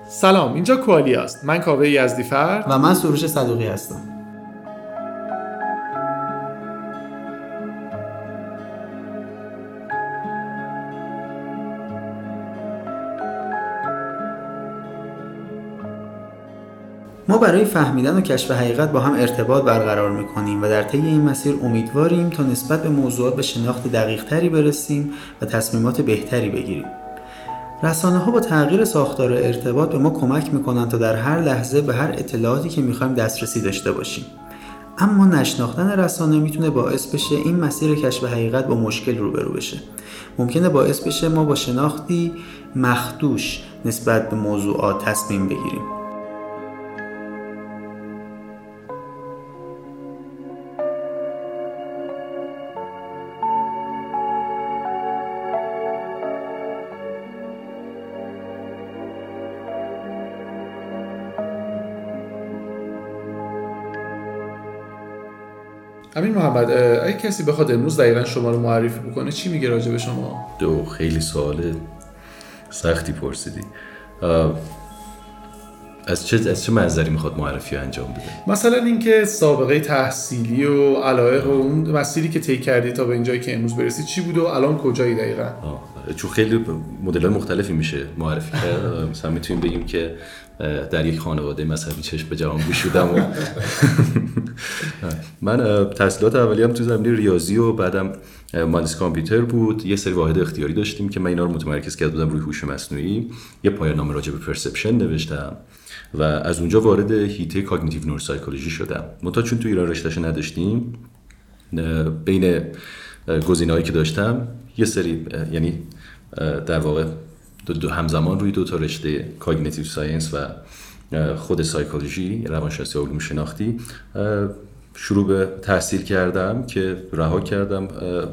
سلام، اینجا کوالیا است. من کاوه یزدیفر و من سروش صدوقی هستم. ما برای فهمیدن و کشف حقیقت با هم ارتباط برقرار می‌کنیم و در طی این مسیر امیدواریم تا نسبت به موضوعات به شناخت دقیق‌تری برسیم و تصمیمات بهتری بگیریم. رسانه‌ها با تغییر ساختار ارتباط به ما کمک می‌کنند تا در هر لحظه به هر اطلاعاتی که می‌خوایم دسترسی داشته باشیم. اما نشناختن رسانه میتونه باعث بشه این مسیر کشف حقیقت با مشکل روبرو بشه. ممکنه باعث بشه ما با شناختی مخدوش نسبت به موضوعات تصمیم بگیریم. امین محمد، اگه کسی بخواد امروز دقیقاً شما رو معرفی بکنه چی میگه راجع به شما؟ خیلی سوال سختی پرسیدی. از چه منظری میخواد معرفی انجام بده؟ مثلا اینکه سابقه تحصیلی و علایق و اون مسیری که طی کردی تا به اینجایی که امروز برسی چی بود و الان کجایی دقیقاً؟ چون خیلی مدل‌های مختلفی میشه معرفی کرد. مثلا میتونیم بگیم که در یک خانواده مذهبی چشم به جهان گوش شدم و من تحصیلات اولیه‌ام تو زمینه ریاضی و بعدم مهندسی کامپیوتر بود. یه سری واحد اختیاری داشتیم که من اینا رو متمرکز کرده بودم روی هوش مصنوعی. یه پایان‌نامه راجع به پرسپشن نوشتم و از اونجا وارد حیطه کاگنیتیو نوروسایکولوژی شدم. منتها چون تو ایران رشته‌اش نداشتیم، بین گزینه‌هایی که داشتم یه سری، یعنی در واقع همزمان روی دو تا رشته کاگنیتیو ساینس و خود سایکولوژی، روانشناسی و علوم شناختی شروع به تحصیل کردم که رها کردم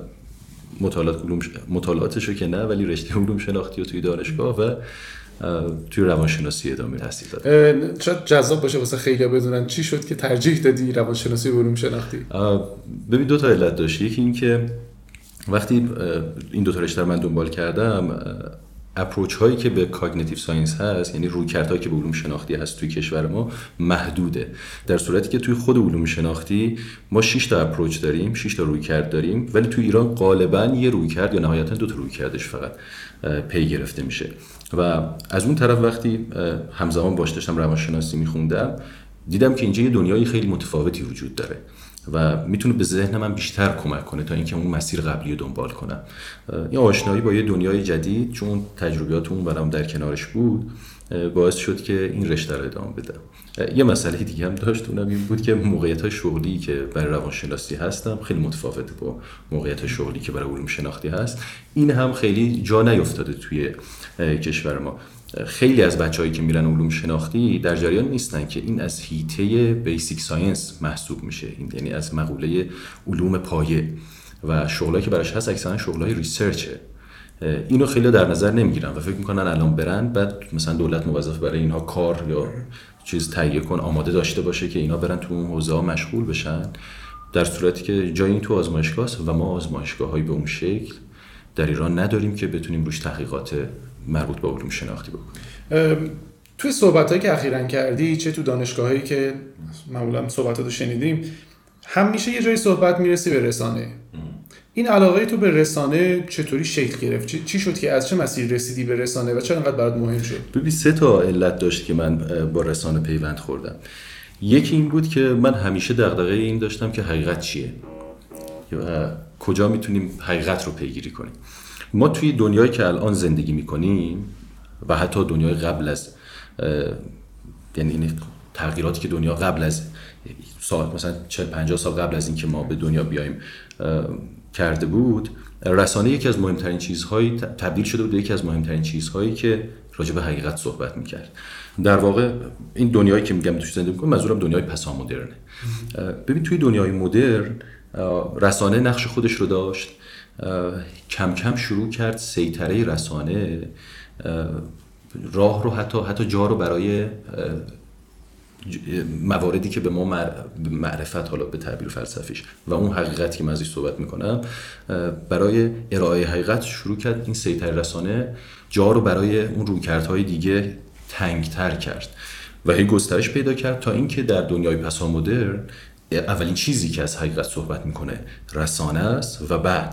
مطالعاتشو که نه، ولی رشته علوم شناختی و توی دانشگاه و توی روانشناسی ادامه تحصیل دادم. شاید جذاب باشه واسه خیلی‌ها بدونن چی شد که ترجیح دادی روانشناسی و علوم شناختی؟ ببین دو تا علت داشت. یکی این که وقتی این دو تا رشته رو من دنبال کردم، اپروچ هایی که به کاگنیتیو ساینس هست، یعنی رویکردهایی که به علوم شناختی هست توی کشور ما محدوده، در صورتی که توی خود علوم شناختی ما 6 تا اپروچ داریم، 6 تا رویکرد داریم، ولی توی ایران غالبا یه رویکرد یا نهایتا 2 تا رویکردش فقط پی گرفته میشه. و از اون طرف وقتی همزمان باش داشتم روانشناسی میخوندم، دیدم که اینجا یه دنیای خیلی متفاوتی وجود داره و میتونه به ذهن من بیشتر کمک کنه تا اینکه اون مسیر قبلی رو دنبال کنم. این آشنایی با یه دنیای جدید، چون تجربیات اون برام در کنارش بود، باعث شد که این رشته رو ادامه بدم. یه مسئله دیگه هم داشت، اونم این بود که موقعیت‌های شغلی که برای روانشناسی هستم خیلی متفاوته با موقعیت‌های شغلی که برای علوم شناختی هست. این هم خیلی جا نیفتاده توی کشور ما. خیلی از بچه‌هایی که میرن علوم شناختی در جریان نیستن که این از حیطه بیسیک ساینس محسوب میشه، این یعنی از مقوله علوم پایه، و شغلایی که براش هست اکثرا شغلای ریسرچه. اینو خیلی در نظر نمیگیرن و فکر میکنن الان برن بعد مثلا دولت موظف برای اینها کار یا چیز تهیه کن آماده داشته باشه که اینا برن تو اون حوزه‌ها مشغول بشن، در صورتی که جایی این تو آزمایشگاه است و ما آزمایشگاه‌های به اون شکل در ایران نداریم که بتونیم روش تحقیقات مربوط به علوم شناختی بکنیم. توی صحبتایی که اخیراً کردی، چه تو دانشگاهایی که معمولا صحبتاتو شنیدیم، همیشه یه جای صحبت میرسی به رسانه. این علاقه تو به رسانه چطوری شکل گرفت؟ چی شد که از چه مسیر رسیدی به رسانه و چرا انقدر برات مهم شد؟ ببین 3 تا علت داشت که من با رسانه پیوند خوردم. یکی این بود که من همیشه دغدغه این داشتم که حقیقت چیه یا کجا میتونیم حقیقت رو پیگیری کنیم. ما توی دنیایی که الان زندگی میکنیم و حتی دنیای قبل از، یعنی این تغییراتی که دنیا قبل از سال مثلا 40-50 سال قبل از اینکه ما به دنیا بیایم کرده بود، رسانه یکی از مهمترین چیزهایی تبدیل شده بود به یکی از مهمترین چیزهایی که راجع به حقیقت صحبت میکرد. در واقع این دنیایی که میگم توش زندگی میکنم منظورم دنیای پسا مدرنه. ببین توی دنیای مدرن رسانه نقش خودش رو داشت، کم کم شروع کرد سیطره رسانه راه رو حتی جا رو برای مواردی که به ما معرفت، حالا به تعبیر فلسفیش و اون حقیقتی که من ازش صحبت میکنم، برای ارائه حقیقت شروع کرد این سیطره رسانه جا رو برای اون رویکردهای دیگه تنگتر کرد و هی گسترش پیدا کرد تا اینکه در دنیای پسامدرن اولین چیزی که از حقیقت صحبت میکنه رسانه است و بعد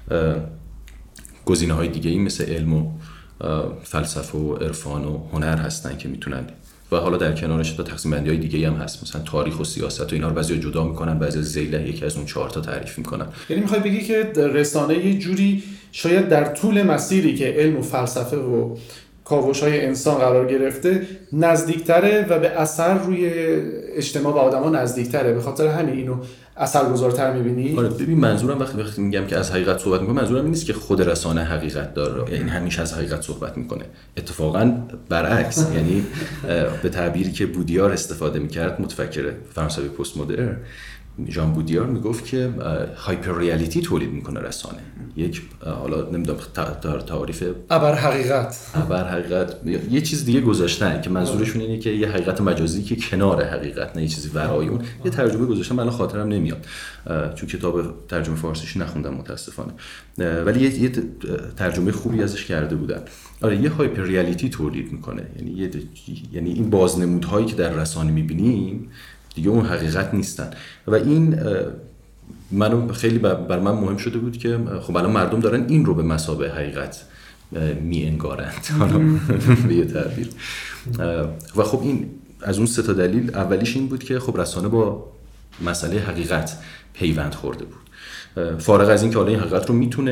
گزینه‌های دیگه‌ای مثل علم و فلسفه و عرفان و هنر هستن که میتونن و حالا در کنارش تا تقسیم بندی‌های دیگه‌ای هم هست، مثلا تاریخ و سیاست و اینا رو بعضی جدا میکنن، بعضی ذیله یکی از اون 4 تا تعریف میکنن. یعنی میخوای بگی که رسانه یه جوری شاید در طول مسیری که علم و فلسفه و کاوش‌های انسان قرار گرفته نزدیکتره و به اثر روی اجتماع و آدما نزدیکتره، به خاطر همین اینو اثرگذارتر می‌بینی؟ آره ببین منظورم وقتی میگم که از حقیقت صحبت می‌کنم منظورم این نیست که خود رسانه حقیقت داره، یعنی همیشه از حقیقت صحبت می‌کنه. اتفاقاً برعکس، یعنی به تعبیری که بودیار استفاده می‌کرد، متفکر فرانسوی پست مدرن ژان بودیار میگفت که هایپر ریالیتی تولید میکنه رسانه. یک حالا نمیدونم تعریف ابر حقیقت یه چیز دیگه گذاشتن که منظورشون اینه که یه حقیقت مجازی که کنار حقیقت، نه یه چیزی ورای اون. یه ترجمه گذاشتن من خاطرم نمیاد چون کتاب ترجمه فارسیش نخوندم متاسفانه، ولی یه ترجمه خوبی ازش کرده بودن. آره یه هایپر ریالیتی تولید میکنه، یعنی این بازنمودهایی که در رسانه میبینیم دیگه اون حقیقت نیستن و این منو خیلی بر من مهم شده بود که خب الان مردم دارن این رو به مثابه حقیقت می انگارند حالا به یه تعبیر و خب این از اون 3 تا دلیل اولیش این بود که خب رسانه با مسئله حقیقت پیوند خورده بود، فارغ از این که حالا این حقیقت رو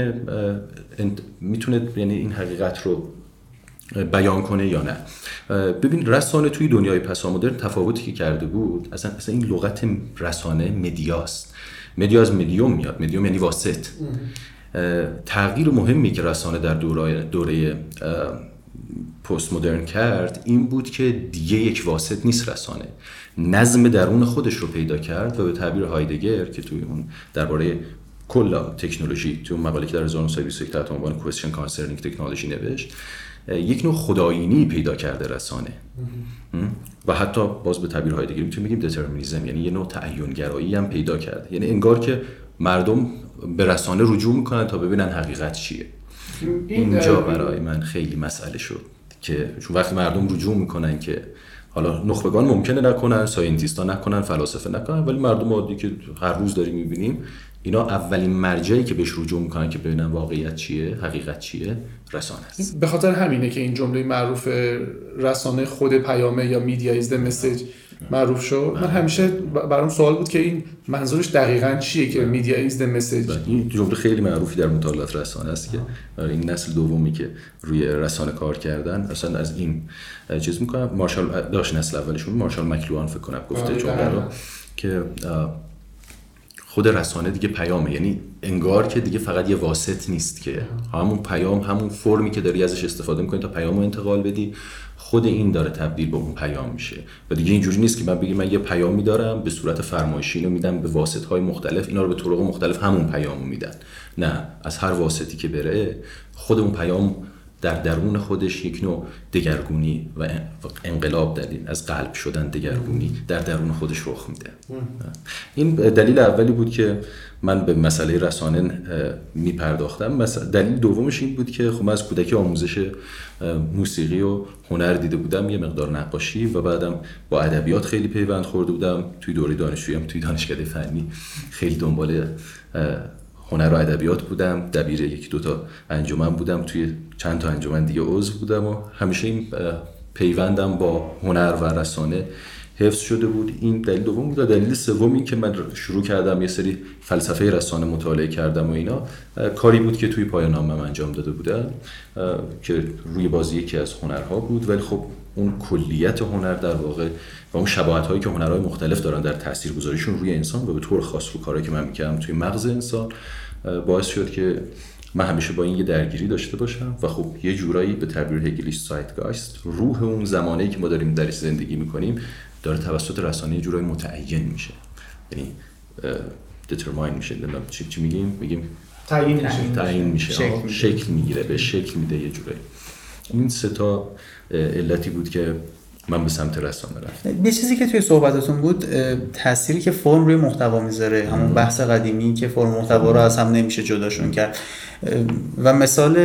میتونه یعنی این حقیقت رو بیان کنه یا نه. ببین رسانه توی دنیای پسامدرن تفاوتی که کرده بود، اصلا این لغت رسانه مدیاست. مدیا از مدیوم میاد، مدیوم یعنی واسط. تغییر مهمی که رسانه در دوره پست مدرن کرد این بود که دیگه یک واسط نیست، رسانه نظم درون خودش رو پیدا کرد و به تعبیر هایدگر که توی اون درباره کل تکنولوژی تو مقاله که در 1921 تحت عنوان Question Concerning Technology نوشت، یک نوع خدایینی پیدا کرده رسانه و حتی باز به تعبیر هایدگر میتونیم بگیم دترمینیسم، یعنی یه نوع تعیین‌گرایی هم پیدا کرده، یعنی انگار که مردم به رسانه رجوع میکنن تا ببینن حقیقت چیه. اینجا برای من خیلی مسئله شد که چون وقتی مردم رجوع میکنن که حالا نخبگان ممکنه نکنن، ساینتیستا نکنن، فلاسفه نکنن، ولی مردم عادی که هر روز داریم میبینیم اینا اولین مرجعی که بهش رجوع میکنن که ببینن واقعیت چیه، حقیقت چیه، رسانه است. به خاطر همینه که این جمله معروف رسانه خود پیامه یا media is the message معروف شد. من همیشه برام سوال بود که این منظورش دقیقاً چیه که media is the message. این جمله خیلی معروفی در مطالعات رسانه است که این نسل دومی که روی رسانه کار کردن اصلا از این چیز میکنن. مارشال داشت نسل اولشون مارشال مکلوهان فکر کنم گفته جمله رو که خود رسانه دیگه پیامه، یعنی انگار که دیگه فقط یه واسط نیست که همون پیام، همون فرمی که داری ازش استفاده میکنی تا پیامو انتقال بدی، خود این داره تبدیل به اون پیام میشه و دیگه اینجوری نیست که من بگم من یه پیامی دارم به صورت فرمایشی اینو میدم به واسطهای مختلف، اینا رو به طرق مختلف همون پیامو میدن. نه، از هر واسطی که بره خود اون پیام در درون خودش یک نوع دگرگونی و انقلاب دلیل از قلب شدن دگرگونی در درون خودش رخ میده. این دلیل اولی بود که من به مسئله رسانه میپرداختم. دلیل دومش این بود که خب من از کودکی آموزش موسیقی و هنر دیده بودم، یه مقدار نقاشی و بعدم با ادبیات خیلی پیوند خورده بودم. توی دوره دانشجوییم توی دانشکده فنی خیلی دنبال هنر و ادبیات بودم، دبیر 1-2 تا انجمن بودم، توی چند تا انجمن دیگه عضو بودم و همیشه این پیوندم با هنر و رسانه حفظ شده بود. این دلیل دوم بود. دلیل سوم این که من شروع کردم یه سری فلسفه رسانه مطالعه کردم و اینا کاری بود که توی پایان نامه‌ام انجام داده بودم که روی بازی یکی از هنرها بود، ولی خب اون کلیت هنر در واقع و اون شباهت‌هایی که هنرهای مختلف دارن در تاثیرگذاریشون روی انسان و به طور خاص رو کارهایی که من می‌کردم توی مغز انسان باعث شد که من همیشه با این یه درگیری داشته باشم و خب یه جورایی به تعبیر هگلیش زایتگایست، روح اون زمانه‌ای که ما داریم درش زندگی می‌کنیم داره توسط رسانه یه جورایی متعین میشه، یعنی دیترماین میشه. چی میگیم تعیین میشه، شکل میگیره، به شکل میده یه جورایی. این 3 تا علتی بود که من به سمت رسانه رفتم. یه چیزی که توی صحبتاتون بود تأثیری که فرم روی محتوا میذاره، همون بحث قدیمی که فرم محتوا رو از هم نمیشه جداشون کرد. و مثال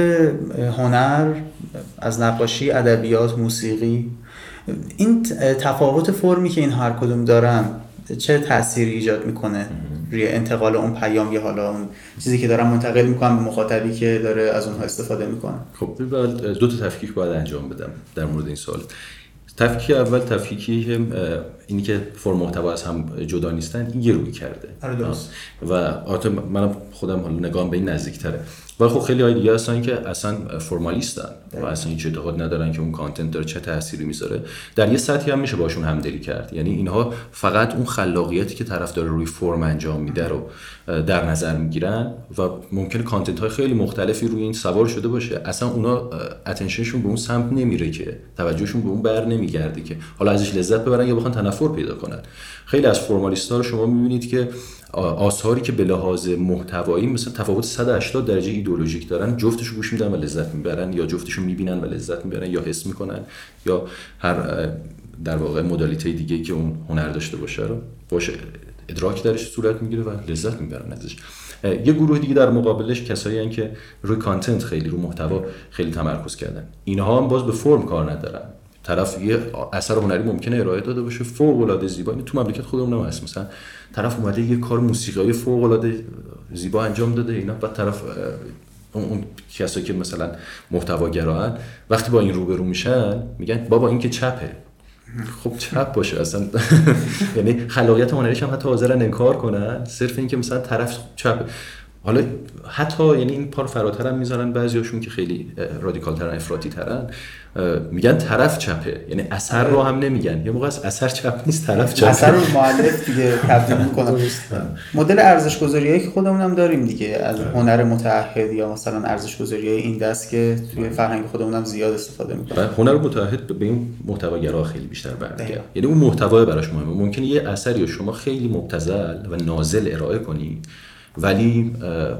هنر از نقاشی، ادبیات، موسیقی، این تفاوت فرمی که این هر کدوم دارن چه تأثیری ایجاد میکنه روی انتقال اون پیام، یا حالا اون چیزی که دارن منتقل میکنن به مخاطبی که داره از اونها استفاده میکنه؟ خب دو تا تفکیک باید انجام بدم در مورد این سوال. تفکیک اول، تفکیکی اینی که فرم محتوا از هم جدا نیستن، این یه روی کرده و البته منم خودم حالا نگام به این نزدیک‌تره، ولی خب خیلی های دیگه هستن که اصلا فرمالیستن و اصلا هیچ اعتقاد ندارن که اون کانتنت داره چه تأثیری میذاره. در یه سطحی هم میشه باشون همدلی کرد، یعنی اینها فقط اون خلاقیتی که طرف داره روی فرم انجام میده رو در نظر میگیرن و ممکنه کانتنت های خیلی مختلفی روی این سوار شده باشه، اصلا اونا اتنشنشون به اون سمت نمیره، که توجهشون به اون بر نمیگرده که حالا ازش لذت ببرن یا بخوان تنفر پیدا کنن. خیلی از فرمالیست‌ها رو شما می‌بینید که آثاری که به لحاظ محتوایی مثلا تفاوت 180 درجه ایدئولوژیک دارن، جفتشو گوش میدن و لذت میبرن، یا جفتشو میبینن و لذت میبرن، یا حس میکنن، یا هر در واقع مدالیته دیگه که اون هنر داشته باشه رو باشه ادراک درش صورت میگیره و لذت میبرن ازش. یه گروه دیگه در مقابلش کسایی هستن که روی کانتنت خیلی، روی محتوا خیلی تمرکز کردن. اینها هم باز به فرم کار ندارن. طرف یه اثر هنری ممکنه ارائه داده باشه فوق العاده زیبا، تو مملکت خودمون هم هست، مثلا طرف اومده یه کار موسیقایی فوق العاده زیبا انجام داده، اینا بعد طرف اون کسایی که مثلا محتواگران وقتی با این روبرو میشن میگن بابا این که چپه. خب چپ باشه اصلا یعنی خلاقیت هنریش هم حتی حاضرن انکار کنن صرف این که مثلا طرف چپه. حالا حتی یعنی این پار فراتر هم میذارن بعضیاشون که خیلی رادیکال ترن، افراطی ترن، میگن طرف چپه، یعنی اثر رو هم نمیگن، یه موقع اثر چپ نیست طرف چپه، اثر رو مؤلف دیگه تبدیل میکنه. مدل ارزش گذاریایی که خودمون هم داریم دیگه، از هنر متعهد یا مثلا ارزش گذاریای این دست که توی فرهنگ خودمون هم زیاد استفاده میکنه. هنر متعهد به این محتواگرا خیلی بیشتر برمیگرده، یعنی اون محتوا براش مهمه. ممکنه یه اثری رو شما خیلی مبتذل و نازل ارائه کنی، ولی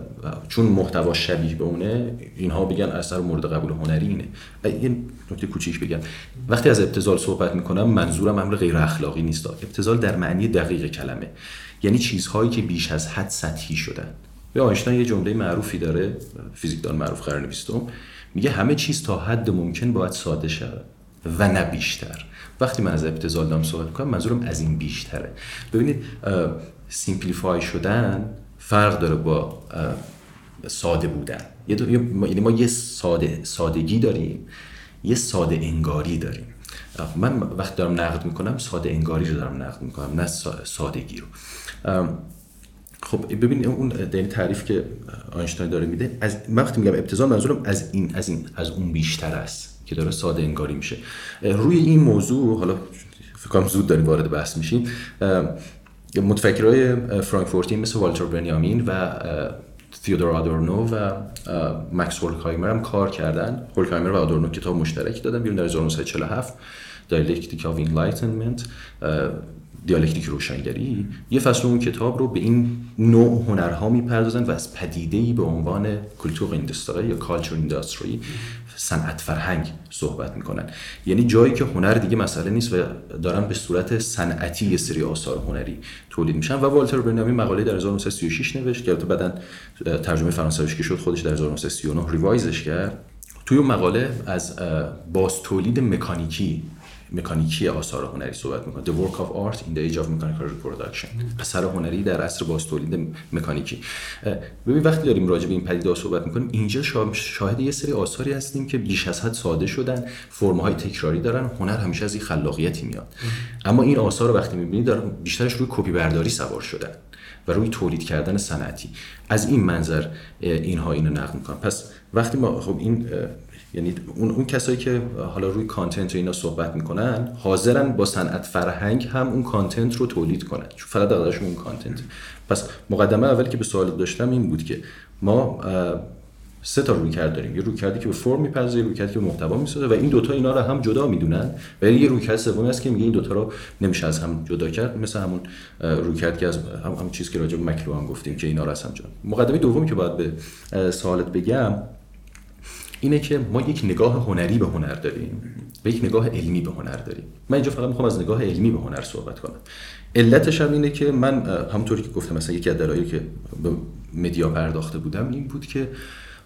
چون محتوا شبیه به اونه اینها بگن اثر مورد قبول هنری اینه. یه نکته کوچیک بگم، وقتی از ابتذال صحبت میکنم منظورم امر غیر اخلاقی نیست. ابتذال در معنی دقیق کلمه یعنی چیزهایی که بیش از حد سطحی شدن. به آینشتاین یه جمله معروفی داره، فیزیکدان معروف قرن 20، میگه همه چیز تا حد ممکن باید ساده شود و نه بیشتر. وقتی من از ابتذال دارم صحبت میکنم منظورم از این بیشتره. ببینید سیمپلیفای شدن فرق داره با ساده بودن. یعنی ما یه سادگی داریم، یه ساده انگاری داریم. من وقتی دارم نقد میکنم ساده انگاری رو دارم نقد میکنم، نه سادگی رو. خب ببین اون یعنی تعریف که آینشتاین داره میده، از وقتی میگم ابتذال منظورم از اون بیشتر است که داره ساده انگاری میشه. روی این موضوع حالا فکر کنم زود داریم وارد بحث میشیم. متفکرای فرانکفورتی مثل والتر بنیامین و تیودور آدورنو و مکس هورکهایمر هم کار کردن. هورکهایمر و آدورنو کتاب مشترکی دادن بیرون در 1947، دیالکتیک آف انلایتنمنت، دیالکتیک روشنگری. یه فصل اون کتاب رو به این نوع هنرها میپردازن و از پدیده‌ای به عنوان کلتور اینداستری یا کالچر اینداستری، صنعت فرهنگ صحبت میکنن. یعنی جایی که هنر دیگه مسئله نیست و دارن به صورت صنعتی یه سری آثار هنری تولید میشن. و والتر بنیامین مقاله در 1936 نوشت که بعداً ترجمه فرانسویش که شد خودش در 1939 ریوایزش کرد. توی اون مقاله از باز تولید مکانیکی آثار هنری صحبت میکنه. The work of art in the age of mechanical reproduction. اثر هنری در عصر باز تولید مکانیکی. ببین وقتی داریم راجع به این پدیده صحبت میکنیم اینجا شاهد یه سری آثاری هستیم که بیش از حد ساده شدن، فرم‌های تکراری دارن. هنر همیشه از این خلاقیتی میاد، اما این آثار رو وقتی میبینید دارن بیشترش روی کپی برداری سوار شدن و روی تولید کردن صنعتی. از این منظر اینها اینو نقد میکنن. پس وقتی ما خب این یعنی اون کسایی که حالا روی کانتنت و اینا صحبت میکنن حاضرن با صنعت فرهنگ هم اون کانتنت رو تولید کنن، چون فقط عقده‌شون اون کانتنت. پس مقدمه اولی که به سوال داشتم این بود که ما 3 تا رویکرد داریم. یه رویکردی که به فرم میپردازه، یه رویکردی که به محتوا میسازه و این دوتا اینا رو هم جدا میدونن. ولی یه رویکرد سومی هست که میگه این دوتا رو نمیشه از هم جدا کرد، مثل همون رویکردی که از همون چیزی که راجع به مکلو هم گفتیم که اینا رو از هم جدا. مقدمه دومی که باید به سوالت بگم اینه که ما یک نگاه هنری به هنر داریم و یک نگاه علمی به هنر داریم. من اینجا فقط میخوام از نگاه علمی به هنر صحبت کنم. علتش هم اینه که من همونطوری که گفتم مثلا یکی از دلایلی که به مدیا پرداخته بودم این بود که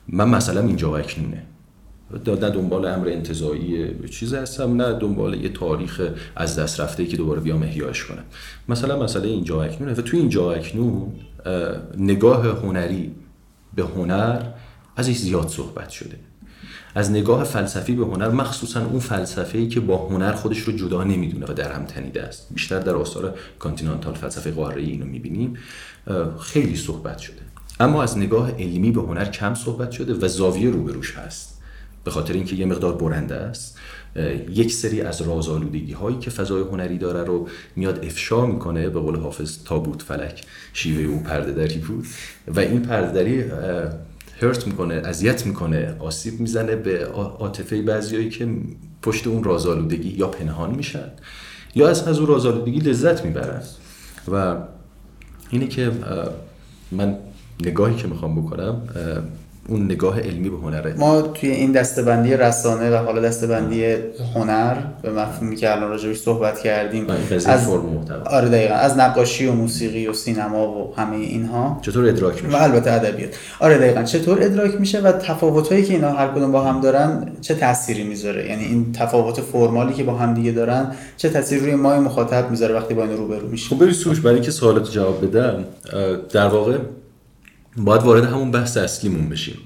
من مثلا اینجا و اکنونه، نه دنبال امر انتزاعی چیز هستم، نه دنبال یه تاریخ از دست رفته که دوباره بیام احیاش کنم. مثلا مسئله اینجا و اکنونه و توی اینجا و اکنون نگاه هنری به هنر ازش زیاد صحبت شده. از نگاه فلسفی به هنر، مخصوصا اون فلسفه‌ای که با هنر خودش رو جدا نمیدونه و در هم تنیده است، بیشتر در آثار کانتینانتال فلسفه قاره‌ای اینو می‌بینیم، خیلی صحبت شده. اما از نگاه علمی به هنر کم صحبت شده و زاویه روبروش هست، به خاطر اینکه یه مقدار برنده است. یک سری از رازآلودگی‌هایی که فضای هنری داره رو میاد افشا میکنه، به قول حافظ تابوت فلک شیوه اون پرده‌دری بود و این پرده‌دری هرت میکنه، اذیت میکنه، آسیب میزنه به عاطفه بعضیایی که پشت اون رازآلودگی یا پنهان میشن یا از اون رازآلودگی لذت میبرن. و اینه که من نگاهی که میخوام بکنم اون نگاه علمی به هنره. ما توی این دسته‌بندی رسانه و حالا دسته‌بندی هنر به مفهومی که الان راجعش صحبت کردیم، از فرم محتوا، آره دقیقاً، از نقاشی و موسیقی و سینما و همه اینها چطور ادراک میشه و البته ادبیات، آره دقیقاً چطور ادراک میشه و تفاوتایی که اینا هر کدوم با هم دارن چه تأثیری میذاره، یعنی این تفاوت فرمالی که با هم دیگه دارن چه تأثیری روی ما مخاطب میذاره وقتی با اینا روبرو میشیم. خب بریم سروش، برای اینکه سوالات جواب بدم در واقع باید وارد همون بحث اصلیمون بشیم،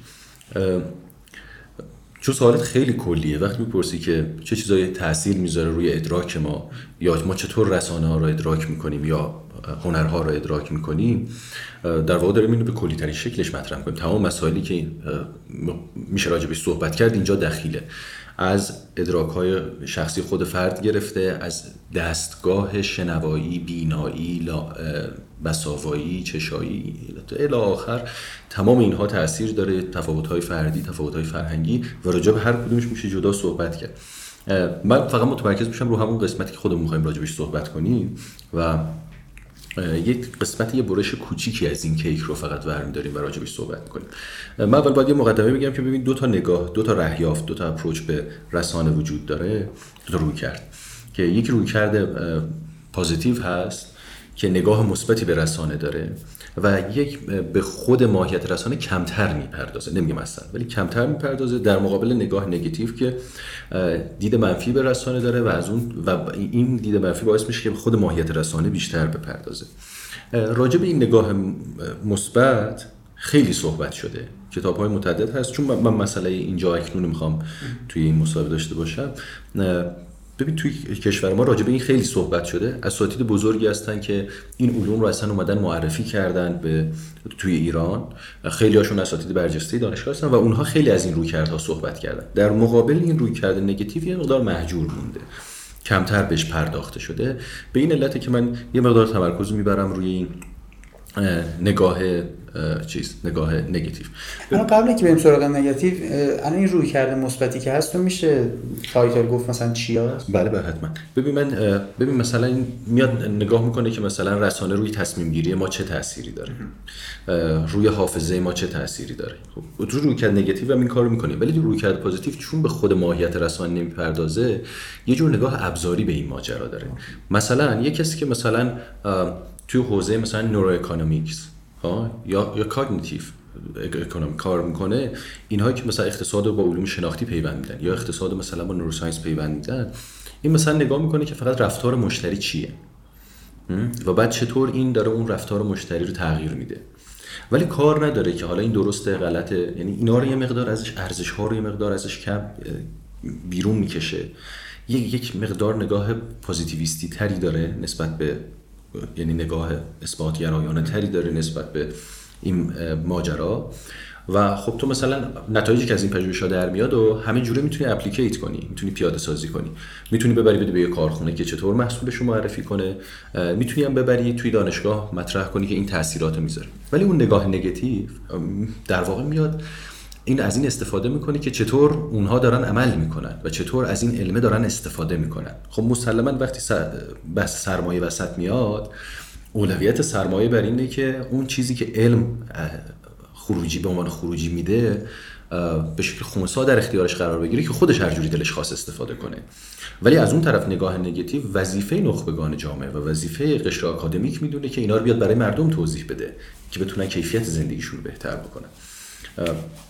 چون سوالات خیلی کلیه. وقتی میپرسی که چه چیزایی تأثیر میذاره روی ادراک ما، یا ما چطور رسانه ها رو ادراک میکنیم یا هنرها رو ادراک میکنیم، در واقع داریم اینو به کلی ترین شکلش مطرح میکنیم. تمام مسائلی که میشه راجبش صحبت کرد اینجا دخیله، از ادراک‌های شخصی خود فرد گرفته، از دستگاه شنوایی، بینایی، بساوایی، چشایی الی آخر، تمام اینها تأثیر داره. تفاوت‌های فردی، تفاوت‌های فرهنگی و راجع به هر کدومش میشه جدا صحبت کرد. من فقط متمرکز میشم رو همون قسمتی که خودمون می‌خوایم راجبش صحبت کنیم و یک قسمت، یه برش کوچیکی از این کیک رو فقط برمی‌داریم و راجبش صحبت می‌کنیم. من اول باید یه مقدمه بگم که ببین دو تا نگاه، دو تا رهیافت، دو تا اپروچ به رسانه وجود داره، دو تا رویکرد، که یکی رویکرد پوزیتیو هست که نگاه مثبتی به رسانه داره و یک به خود ماهیت رسانه کمتر میپردازه، نمیگم اصلا ولی کمتر میپردازه، در مقابل نگاه نگاتیو که دید منفی به رسانه داره و از اون و این دید منفی باعث میشه که خود ماهیت رسانه بیشتر بپردازه. راجع به این نگاه مثبت خیلی صحبت شده، کتاب‌های متعدد هست. چون من مسئله اینجا اکنون میخوام توی این مصاحبه داشته باشم، ببین توی کشور ما راجع به این خیلی صحبت شده. اساتید بزرگی هستن که این علوم رو اصلا اومدن معرفی کردن به توی ایران، خیلی هاشون اساتید برجسته دانشگاه هستن و اونها خیلی از این رویکردها صحبت کردن. در مقابل این رویکرد نگاتیو یه مقدار مهجور مونده، کمتر بهش پرداخته شده. به این علته که من یه مقدار تمرکز میبرم روی این نگاه نگاه نگاتیو. اما قبل اینکه بریم سراغ نگاتیو، الان این رویکرد مثبتی که هست، تو میشه تایتل گفت مثلا چی هست؟ بله حتما. ببین مثلا این میاد نگاه میکنه که مثلا رسانه روی تصمیم گیری ما چه تأثیری داره، روی حافظه ما چه تأثیری داره. خب رویکرد نگاتیو هم این کارو میکنه، ولی رویکرد پوزیتیو چون به خود ماهیت رسانه نمیپردازه، یه جور نگاه ابزاری به این ماجرا داره. مثلا یه کسی که مثلا توی حوزه مثلا نورو اکونومیکس یا کاگنیتیو اکونومی کار میکنه، اینهایی که مثلا اقتصاد رو با علوم شناختی پیوند میدن یا اقتصاد مثلا با نوروساینس پیوند میدن، این مثلا نگاه میکنه که فقط رفتار مشتری چیه و بعد چطور این داره اون رفتار مشتری رو تغییر میده، ولی کار نداره که حالا این درسته غلطه. یعنی اینا رو یه مقدار ازش، ارزش ها رو یه مقدار ازش کم بیرون میکشه. یک مقدار نگاه پوزیتیویستی تری داره نسبت به، یعنی نگاه اثبات گرایانه تری داره نسبت به این ماجرا. و خب تو مثلا نتایجی که از این پژوهش‌ها در میاد و همین جوری میتونی اپلیکیت کنی، میتونی پیاده سازی کنی، میتونی ببری بده به یه کارخونه که چطور محصولش رو معرفی کنه، میتونی هم ببری توی دانشگاه مطرح کنی که این تاثیرات رو میذاره. ولی اون نگاه نگاتیو در واقع میاد این از این استفاده میکنه که چطور اونها دارن عمل میکنن و چطور از این علمه دارن استفاده میکنن. خب مسلماً وقتی بحث سرمایه وسط میاد، اولویت سرمایه بر اینه که اون چیزی که علم خروجی به عنوان خروجی میده به شکل خنثی در اختیارش قرار بگیره که خودش هر جوری دلش خواست استفاده کنه. ولی از اون طرف نگاه نگاتیو وظیفه نخبگان جامعه و وظیفه قشر آکادمیک میدونه که اینا رو بیاد برای مردم توضیح بده که بتونن کیفیت زندگیشون رو بهتر بکنن.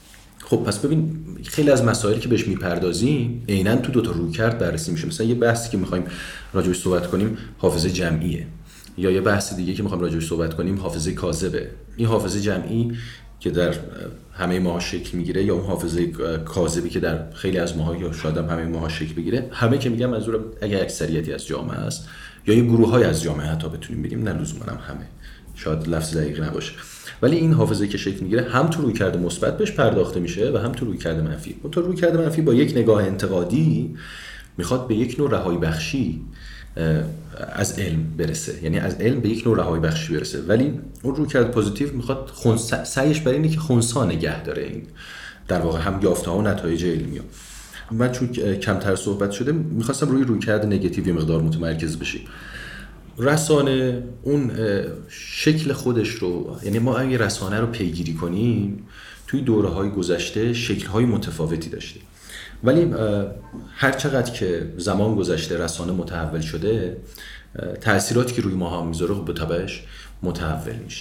خب پس ببین خیلی از مسائلی که بهش میپردازیم عیناً تو دو تا رویکرد بررسی میشه. مثلا یه بحثی که میخوایم راجعش صحبت کنیم حافظه جمعیه، یا یه بحث دیگه که میخوایم راجعش صحبت کنیم حافظه کاذبه. این حافظه جمعی که در همه ماها شکل میگیره یا اون حافظه کاذبی که در خیلی از ماها یا شاید هم همه ماها شکل بگیره، همه که میگم منظورم اگه اکثریتی از جامعه است یا یه گروه‌های از جامعه حتی بتونیم بگیم، نه لزوما هم همه، شاید لفظ دقیقی نباشه، ولی این حافظه که شکل میگیره هم تو رویکرد مثبت بهش پرداخته میشه و هم تو رویکرد منفی. اون تو رویکرد منفی با یک نگاه انتقادی میخواد به یک نوع رهایی بخشی از علم برسه، یعنی از علم به یک نوع رهایی بخشی برسه، ولی اون رویکرد پوزیتیو میخواد سعیش برای اینه که خنثی نگه داره این در واقع هم یافته ها و نتایج علمی ها. من چون کمتر صحبت شده میخواستم رویکرد نگاتیو مقدار متمرکز بشیم. رسانه اون شکل خودش رو، یعنی ما اگه رسانه رو پیگیری کنیم توی دوره‌های گذشته شکل‌های متفاوتی داشته، ولی هر چقدر که زمان گذشته رسانه متحول شده، تأثیراتی که روی ما هم میذاره به تبعش متحول میشه.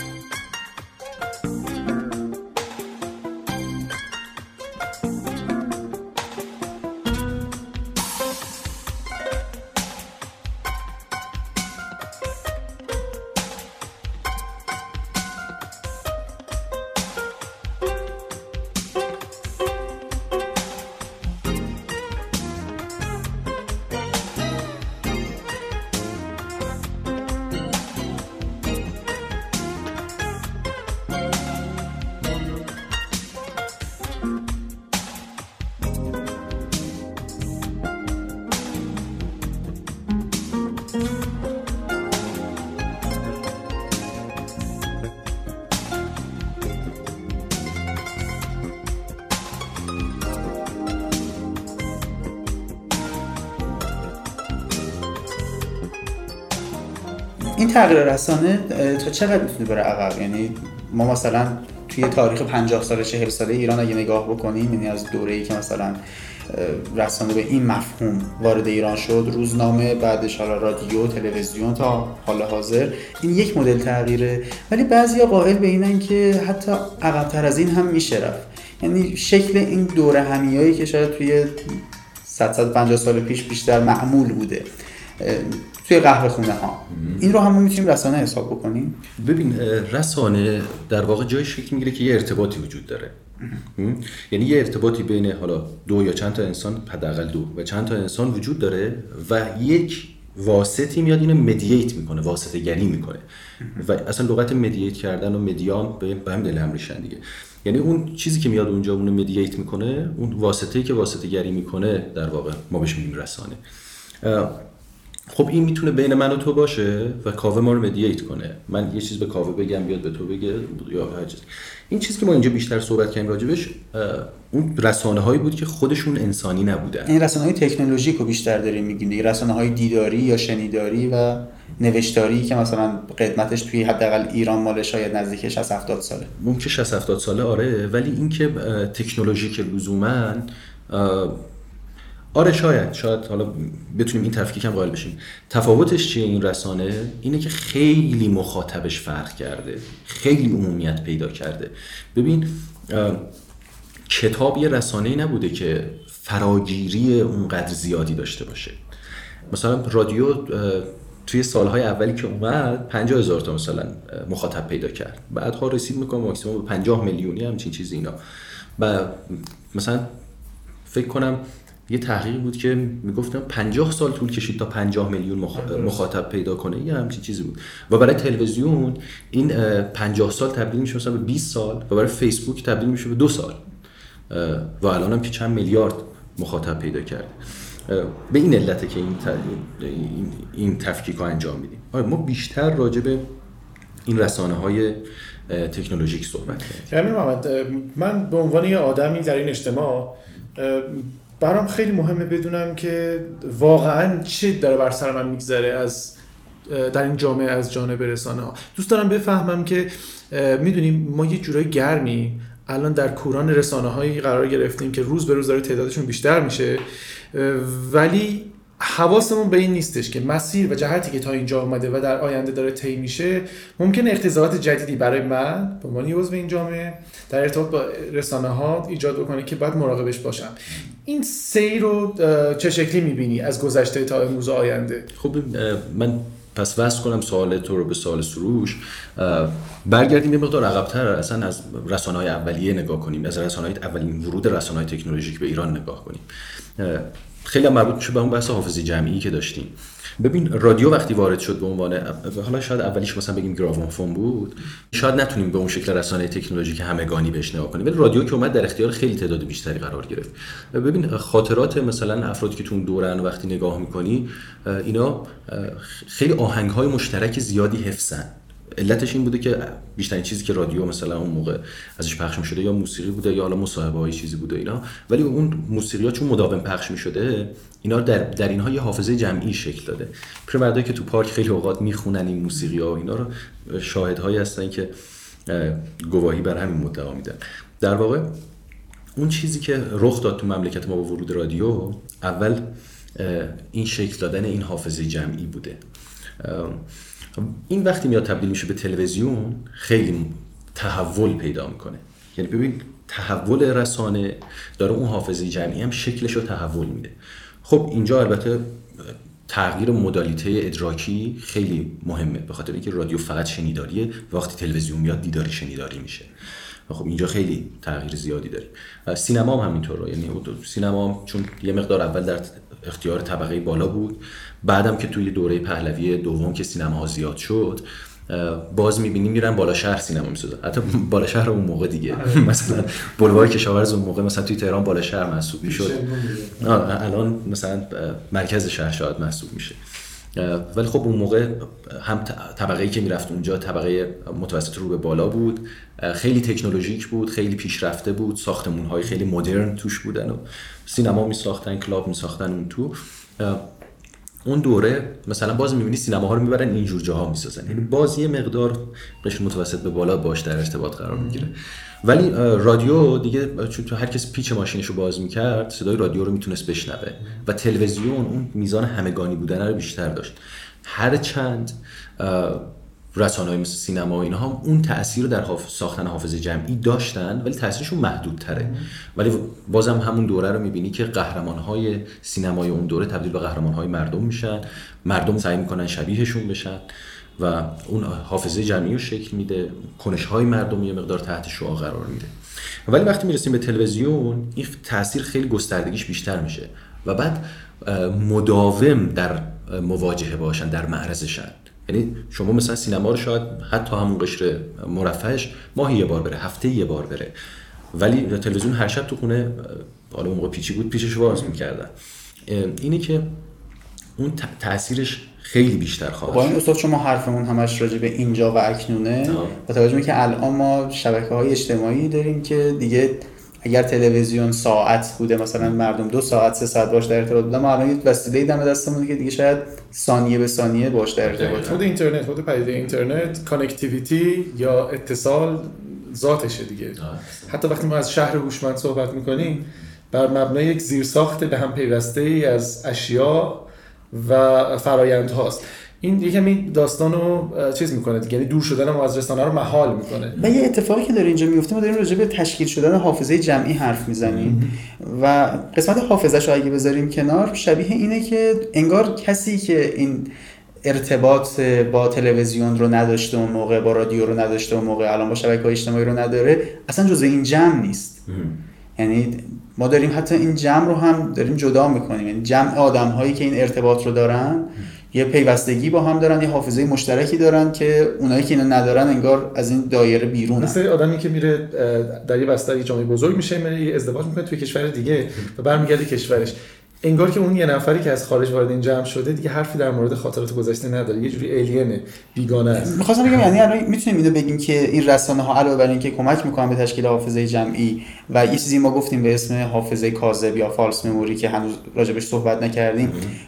این تغییر رسانه تا چقدر میتونه بره عقب؟ یعنی ما مثلا توی تاریخ 50 ساله 40 ساله ایران اگه نگاه بکنیم، یعنی از دوره‌ای که مثلا رسانه به این مفهوم وارد ایران شد، روزنامه، بعدش حالا رادیو، تلویزیون تا حال حاضر، این یک مدل تغییره، ولی بعضیا قائل به اینن که حتی عقب‌تر از این هم میشه رفت. یعنی شکل این دوره همیایی که شاید توی 150 سال پیش بیشتر معمول بوده توی قهوه خونه ها، این رو هم میتونیم رسانه حساب بکنیم. ببین رسانه در واقع جای شکل میگیره که یه ارتباطی وجود داره، یعنی یه ارتباطی بین حالا دو یا چند تا انسان، حداقل دو و چند تا انسان وجود داره و یک واسطی میاد اینو مدییت میکنه، واسطه گری میکنه و اصلا لغت مدییت کردن و مدیان به هم دل هم ریشن دیگه. یعنی اون چیزی که میاد اونجا اونو مدییت میکنه، اون واسطه‌ای که واسطه گری میکنه، در واقع ما بهش میگیم رسانه. خب این میتونه بین من و تو باشه و کاوه ما رو مدییت کنه، من یه چیز به کاوه بگم بیاد به تو بگه یا هر چیز. این چیزی که ما اینجا بیشتر صحبت کردیم راجبش اون رسانه‌هایی بود که خودشون انسانی نبودن. این رسانه‌های تکنولوژیک رو بیشتر داریم میگیم دیگه، رسانه‌های دیداری یا شنیداری و نوشتاری که مثلا قدمتش توی حداقل ایران مال شاید نزدیک 60-70 ساله. ممکن 60-70 ساله آره، ولی این که تکنولوژیک لزوماً آره شاید حالا بتونیم این تفکیک هم قائل بشیم. تفاوتش چیه این رسانه؟ اینه که خیلی مخاطبش فرق کرده، خیلی عمومیت پیدا کرده. ببین کتاب یه رسانه‌ای نبوده که فراگیری اونقدر زیادی داشته باشه. مثلا رادیو توی سالهای اولی که اومد 50,000 تا مثلا مخاطب پیدا کرد، بعدها رسید میکنم ماکسیمم به 50 میلیونی همچین چیزی اینا. و مثلا فکر کنم یه تحقیق بود که میگفتم 50 سال طول کشید تا 50 میلیون مخاطب پیدا کنه، یه همچین چیزی بود. و برای تلویزیون این 50 سال تبدیل میشه مثلا به 20 سال و برای فیسبوک تبدیل میشه به 2 سال و الان هم که چند میلیارد مخاطب پیدا کرده. به این علته که این تفکیک رو انجام میدیم. ما بیشتر راجع به این رسانه‌های تکنولوژیک صحبت کردیم. محمد، من به عنوان یه آدمی در این اجتماع برام خیلی مهمه بدونم که واقعاً چه داره بر سر من میگذره از در این جامعه از جانب رسانه ها. دوست دارم بفهمم که میدونیم ما یه جورای گرمی الان در کوران رسانه هایی قرار گرفتیم که روز به روز داره تعدادشون بیشتر میشه، ولی حواسمون به این نیستش که مسیر و جهتی که تا اینجا اومده و در آینده داره طی میشه ممکنه اختزالات جدیدی برای من به عنوان عضو این جامعه در ارتباط با رسانه‌ها ایجاد بکنه که باید مراقبش باشم. این سیر رو چه شکلی می‌بینی از گذشته تا امروز آینده؟ خب من پس وصل کنم سوال تو رو به سوال سروش، برگردیم یه مقدار عقب‌تر، اصلا از رسانه‌های اولیه نگاه کنیم، از رسانه‌های اولین ورود رسانه‌های تکنولوژیک به ایران نگاه کنیم. خیلی مربوط میشه به اون بحث حافظه جمعی که داشتیم. ببین رادیو وقتی وارد شد به عنوان، حالا شاید اولیش مثلا بگیم گراومفون بود، شاید نتونیم به اون شکل رسانه تکنولوژیک همگانی بهش نگاه کنیم، ولی رادیو که اومد در اختیار خیلی تعداد بیشتری قرار گرفت. ببین خاطرات مثلا افرادی که تو اون دورن وقتی نگاه میکنی اینا خیلی آهنگ‌های مشترک زیادی حفظن. علتش این بوده که بیشترین چیزی که رادیو مثلا اون موقع ازش پخش می‌شده یا موسیقی بوده یا حالا مصاحبه‌های چیزی بوده اینا، ولی اون موسیقی‌ها چون مداوم پخش می‌شده اینا در اینها یه حافظه جمعی شکل داده. پیرمردایی که تو پارک خیلی اوقات میخونن این موسیقی‌ها و اینا رو شاهدهایی هستن که گواهی بر همین مدعا میدن. در واقع اون چیزی که رخ داد تو مملکت ما با ورود رادیو، اول این شکل دادن این حافظه جمعی بوده. این وقتی میاد تبدیل میشه به تلویزیون خیلی تحول پیدا میکنه. یعنی ببین تحول رسانه داره اون حافظه جمعی هم شکلش رو تحول میده. خب اینجا البته تغییر مدالیته ادراکی خیلی مهمه، به خاطر اینکه رادیو فقط شنیداریه، وقتی تلویزیون میاد دیداری شنیداری میشه. خب اینجا خیلی تغییر زیادی داریم. سینما هم همینطوره، یعنی سینما چون یه مقدار اول در اختیار طبقه بالا بود، بعدم که توی دوره پهلوی دوم که سینماها زیاد شد باز می‌بینیم میرن بالا شهر سینما می‌سازن. حتی بالا شهر اون موقع دیگه مثلا بلوار کشاورز اون موقع مثلا توی تهران بالا شهر محسوب می‌شد، الان مثلا مرکز شهر شاید محسوب میشه. ولی خب اون موقع هم طبقه‌ای که میرفت اونجا طبقه متوسط رو به بالا بود، خیلی تکنولوژیک بود، خیلی پیشرفته بود، ساختمان‌های خیلی مدرن توش بودن و سینما می‌ساختن، کلاب می‌ساختن اون تو. اون دوره مثلا باز می‌بینی سینماها رو میبرن اینجور جاها می‌سازن، یعنی باز یه مقدار قشر متوسط به بالا باش در ارتباط قرار می‌گیره. ولی رادیو دیگه چون هر کس پیچ ماشینشو باز می‌کرد صدای رادیو رو میتونست بشنوه و تلویزیون اون میزان همگانی بودن رو بیشتر داشت. هر چند رسانه‌های مثل سینما و اینها هم اون تأثیر رو در ساختن حافظه جمعی داشتن، ولی تأثیرشون محدودتره. ولی بازم همون دوره رو می‌بینی که قهرمان‌های سینمای اون دوره تبدیل به قهرمان‌های مردم میشن، مردم سعی می‌کنن شبیهشون بشن و اون حافظه جمعی رو شکل میده، کنش‌های مردم یه مقدار تحت شعاع قرار میده. ولی وقتی میرسیم به تلویزیون این تأثیر خیلی گستردگیش بیشتر میشه و بعد مداوم در مواجهه باشن، در معرضشن. یعنی شما مثلا سینما رو شاید حتی همون قشر مرفهش ماهی یه بار بره، هفته یه بار بره، ولی تلویزیون هر شب تو خونه، حالا اون موقع پیچی بود پیچش باز می‌کردن. اینه که اون تأثیرش خیلی بیشتر خواهد. با این استاد شما حرفمون همش راجع به اینجا و اکنونه، با توجه به که الان ما شبکه‌های اجتماعی داریم که دیگه اگر تلویزیون ساعت بوده مثلا مردم 2 ساعت 3 ساعت باش در ارتباط بودن، ما الان یه وسیله دم دستمون که دیگه شاید ثانیه به ثانیه باش در ارتباط. خود اینترنت، خود پدیده اینترنت، کانکتیویتی یا اتصال ذاتشه دیگه. حتی وقتی ما از شهر هوشمند صحبت می‌کنیم بر مبنای یک زیرساخت به هم پیوسته‌ای از اشیا و فرآیند هاست. این یکمی داستانو چیز میکنه دیگه، یعنی دور شدن ما از رسانه رو محال میکنه. و یه اتفاقی که داره اینجا میفته، ما داریم راجع به تشکیل شدن حافظه جمعی حرف میزنیم و قسمت حافظه‌شو اگه بذاریم کنار، شبیه اینه که انگار کسی که این ارتباط با تلویزیون رو نداشته اون موقع، با رادیو رو نداشته اون موقع، الان با شبکه‌های اجتماعی رو نداره، اصلا جزء این جمع نیست. یعنی ما داریم حتی این جمع رو هم داریم جدا میکنیم، یعنی جمع آدم‌هایی که این ارتباط رو دارن یه پیوستگی با هم دارن، یه حافظه مشترکی دارن که اونایی که اینو ندارن انگار از این دایره بیرونن. مثل آدمی که میره در یه بستر جامعه بزرگ میشه، میره ازدواج میکنه توی کشور دیگه و برمیگرده کشورش، انگار که اون یه نفری که از خارج وارد این جمع شده دیگه حرفی در مورد خاطرات گذشته نداره، یه جوری الینه، بیگانه است. می‌خواستم بگم یعنی الان میتونیم اینو بگیم که این رسانه‌ها علاوه بر اینکه کمک میکنن به تشکیل حافظه جمعی و یه چیزی ما گفتیم به اسم حافظه کاذب یا فالس مموری که هنوز راجبش صحبت نکردیم،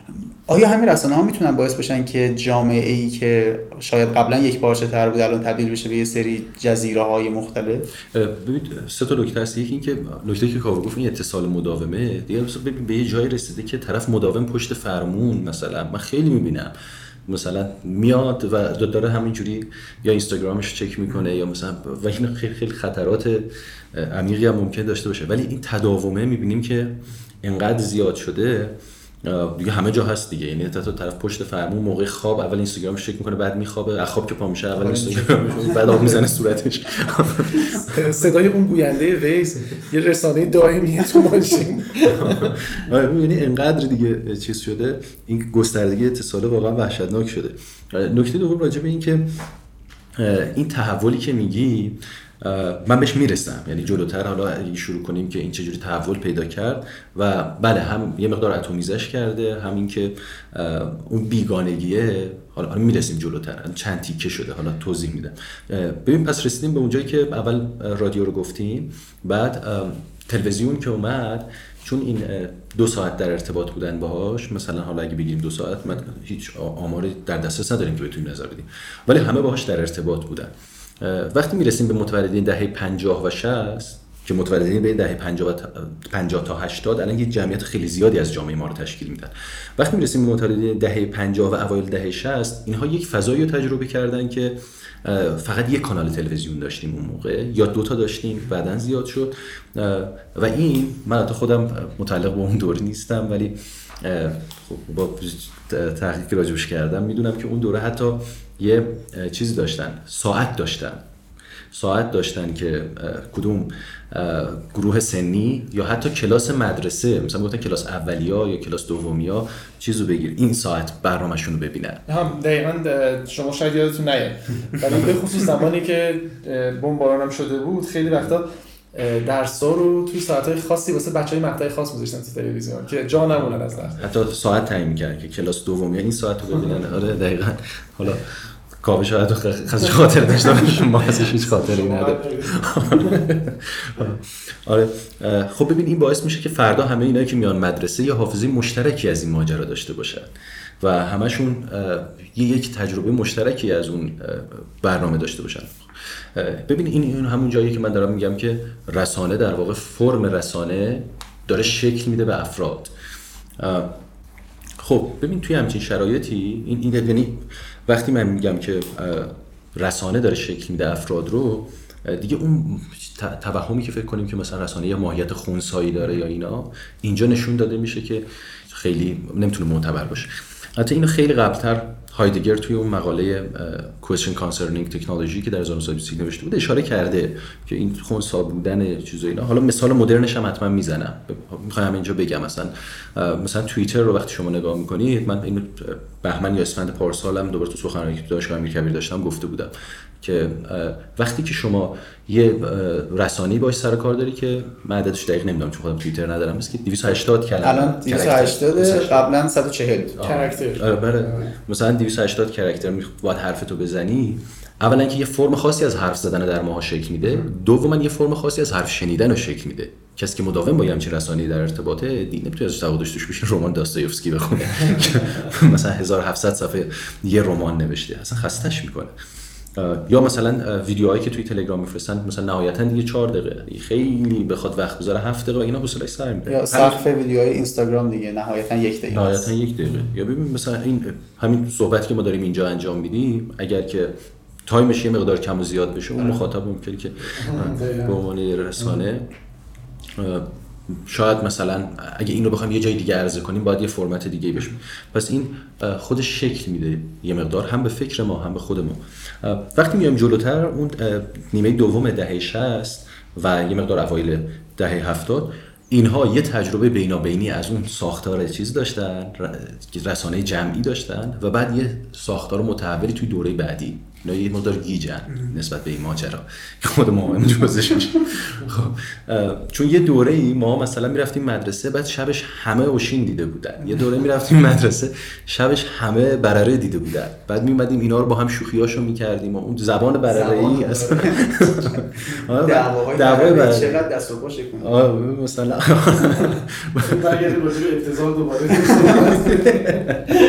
آیا همین رسانه‌ها میتونن باعث بشن که جامعه‌ای که شاید قبلا یک پارچه تر بود الان تبدیل بشه به یه سری جزیره‌های مختلف؟ ببین سه تا نکته هست. یکی این که نکته که کاوه گفت این اتصال مداومه، دیگه ببین به یه جایی رسیده که طرف مداوم پشت فرمون، مثلا من خیلی میبینم مثلا میاد و داره همینجوری یا اینستاگرامش چک میکنه یا مثلا و این خیلی خطرات عمیقی هم ممکن داشته باشه، ولی این تداومه میبینیم که انقدر زیاد شده دیگه همه جا هست دیگه. یعنی تا طرف پشت فرمون موقع خواب اول اینستاگرامش چک میکنه، بعد میخوابه، از خواب که پا میشه اول اینستاگرامش، بعد آب میزنه صورتش. صدای اون گوینده ویز یه رسانه دائمیه تو ماشین. یعنی انقدر دیگه چیز شده، این گستردگی اتصال واقعا وحشتناک شده. نکته دوم راجع به این که این تحولی که میگی من بهش میرسم، یعنی جلوتر حالا اگه شروع کنیم که این چجوری تحول پیدا کرد و بله هم یه مقدار اتمیزش کرده، همین که اون بیگانگیه حالا میرسیم جلوتر چند تیکه شده، حالا توضیح میدم. ببین پس رسیدیم به اونجایی که اول رادیو رو گفتیم، بعد تلویزیون که اومد، چون این 2 ساعت در ارتباط بودن باهاش، مثلا حالا اگه بگیم 2 ساعت من هیچ آماری در دسترس نداریم که بتونیم نظر بدیم، ولی همه باهاش در ارتباط بودن. وقتی میرسیم به متولدین دهه 50 و 60 که متولدین به دهه 50 تا 80 الان یه جمعیت خیلی زیادی از جامعه ما رو تشکیل میدن. وقتی میرسیم به متولدین دهه 50 و اوایل دهه 60 اینها یک فضایی رو تجربه کردن که فقط یک کانال تلویزیون داشتیم اون موقع یا 2 تا داشتیم، بعدن زیاد شد و این من حتی خودم متعلق به اون دوره نیستم، ولی خب با تحقیقی راجبش کردم میدونم که اون دوره حتی یه چیزی داشتن، ساعت داشتن که کدوم گروه سنی یا حتی کلاس مدرسه، مثلا گفتن کلاس اولیا یا کلاس دومیا چیزو بگیر، این ساعت برنامه‌شون رو ببینن. هم دقیقاً شما شاید یادتون نیاد، ولی به خصوص زمانی که بمباران هم شده بود خیلی وقتا درس‌ها رو توی ساعت‌های خاصی واسه بچه‌های مقطع خاص می‌ذاشتن تو تلویزیون که جا نمونن از درس. حتی ساعت تعیین می‌کردن که کلاس دومیا این ساعت رو ببینن. آره دقیقاً. حالا کاوه شاید خاصش خاطر داشته باشه، ما ازش هیچ خاطری نداریم. آره خب ببین این باعث میشه که فردا همه اینایی که میان مدرسه یا حافظه مشترکی از این ماجرا داشته باشن و همشون یک تجربه مشترکی از اون برنامه داشته باشن. ببین این همون جایی که من دارم میگم که رسانه در واقع فرم رسانه داره شکل میده به افراد. خب ببین توی همچین شرایطی این یعنی وقتی من میگم که رسانه داره شکل میده افراد رو، دیگه اون توهمی که فکر کنیم که مثلا رسانه یه ماهیت خنثایی داره یا اینا، اینجا نشون داده میشه که خیلی نمیتونه معتبر باشه. حتی اینو خیلی قبلتر هایدگر توی اون مقاله Question Concerning Technology که در 1920 نوشته بود اشاره کرده که این خنثی بودن چیزا اینا. حالا مثال مدرنش هم حتما میزنم، میخوام اینجا بگم مثلا توییتر رو وقتی شما نگاه میکنید، من اینو بهمن یا اسفند پارسالم دوباره تو سخنرانی که تو دانشگاه امیرکبیر داشتم گفته بودم که وقتی که شما یه رسانه‌ای باش سر کار داری که من عددش دقیق نمیدونم چون خودم توییتر ندارم، است که 280 کلمه، الان 280 قبلا 140 کاراکتر. آره مثلا 280 کاراکتر باید حرفتو بزنی. اولا که یه فرم خاصی از حرف زدن در ماها شکل میده، دوما یه فرم خاصی از حرف شنیدن رو شکل میده. کسی که مداوم با همین رسانه‌ای در ارتباطه نمیتونه ازش تعهدش توش بشه رمان داستایوفسکی بخونه مثلا 1700 صفحه یه رمان نوشته، اصلا خستش میکنه. یا مثلا ویدیوهایی که توی تلگرام میفرستن مثلا نهایتا دیگه 4 دقیقه، خیلی بخواد وقت بذاره 7 دقیقه اینا حوصله‌اش سر میره. یا سقف ویدیوهای اینستاگرام دیگه نهایتا 1 دقیقه، نهایتا 1 دقیقه. یا ببین مثلا این همین صحبتی که ما داریم اینجا انجام میدیم، اگر که تایمش یه مقدار کم و زیاد بشه، اون مخاطب ممکنه که به عنوان رسانه شاید مثلا اگه این رو بخوایم یه جای دیگه عرضه کنیم باید یه فرمت دیگه بشه. پس این خودش شکل میده یه مقدار هم به فکر ما هم به خود ما. وقتی میایم جلوتر اون نیمه دوم دهه 60 و یه مقدار اوایل دهه 70 اینها یه تجربه بینابینی از اون ساختار چیز داشتن، رسانه جمعی داشتن و بعد یه ساختار متحولی توی دوره بعدی اینا یه مقدار گیجن نسبت به این ماجرا که خود ما هم جزش میشه. خب چون یه دوره‌ای ما مثلا میرفتیم مدرسه بعد شبش همه اوشین دیده بودن، یه دوره میرفتیم مدرسه شبش همه برره دیده بودن، بعد میومدیم اینا رو با هم شوخیاشو میکردیم و اون زبان برره‌ای اصلا دعوای برره چقدر دست و پا شکن مثلا برگردیم راجع به ابتذال دوباره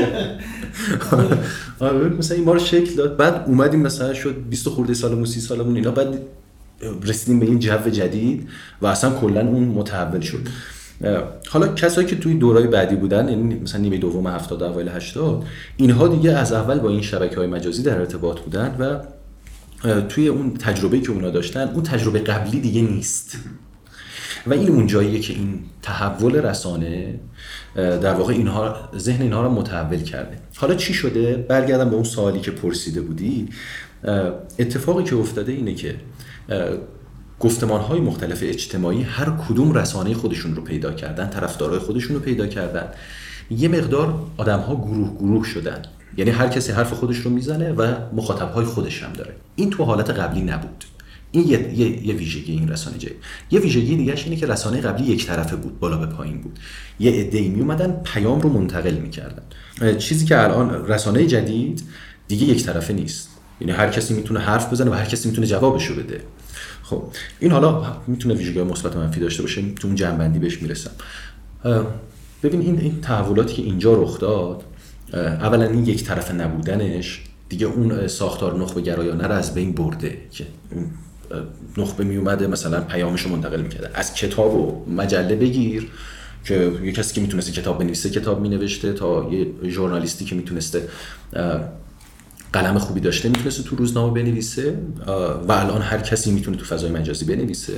مثلا این ما رو شکل داد، بعد اومدیم مثلا شد 20 خورده سالمون 30 سالمون اینا، بعد رسیدیم به این جو جدید و اصلا کلا اون متحول شد. حالا کسایی که توی دورای بعدی بودن، یعنی مثلا نیمه دوم 70 اوایل 80، اینها دیگه از اول با این شبکه‌های مجازی در ارتباط بودن و توی اون تجربه‌ای که اونا داشتن، اون تجربه قبلی دیگه نیست و این اون جاییه که این تحول رسانه در واقع اینها ذهن اینها رو متحول کرده. حالا چی شده؟ برگردم به اون سوالی که پرسیده بودی. اتفاقی که افتاده اینه که گفتمان‌های مختلف اجتماعی هر کدوم رسانه خودشون رو پیدا کردن، طرفدارای خودشون رو پیدا کردن، یه مقدار آدم‌ها گروه شدن، یعنی هر کسی حرف خودش رو میزنه و مخاطب‌های خودش هم داره. این تو حالت قبلی نبود. این یه ویژگی این رسانه جدید. یه ویژگی دیگه‌اش اینه که رسانه قبلی یک طرفه بود، بالا به پایین بود. یه عده‌ای می اومدن پیام رو منتقل می‌کردن. چیزی که الان رسانه جدید دیگه یک طرفه نیست. یعنی هر کسی میتونه حرف بزنه و هر کسی میتونه جوابشو بده. خب این حالا میتونه ویژگی مثبت و منفی داشته باشه، تو اون جنبندی بهش میرسم. ببین این تحولاتی که اینجا رخ داد، اولا این یک طرفه نبودنش دیگه اون ساختار نخبه گرایانه رو از بین برده که اون نخبه می اومده مثلا پیامشو منتقل میکرده. از کتاب و مجله بگیر که یه کسی که میتونسته کتاب بنویسه کتاب مینوشته، تا یه ژورنالیستی که میتونسته قلم خوبی داشته میتونسته تو روزنامه بنویسه و الان هر کسی میتونه تو فضای مجازی بنویسه.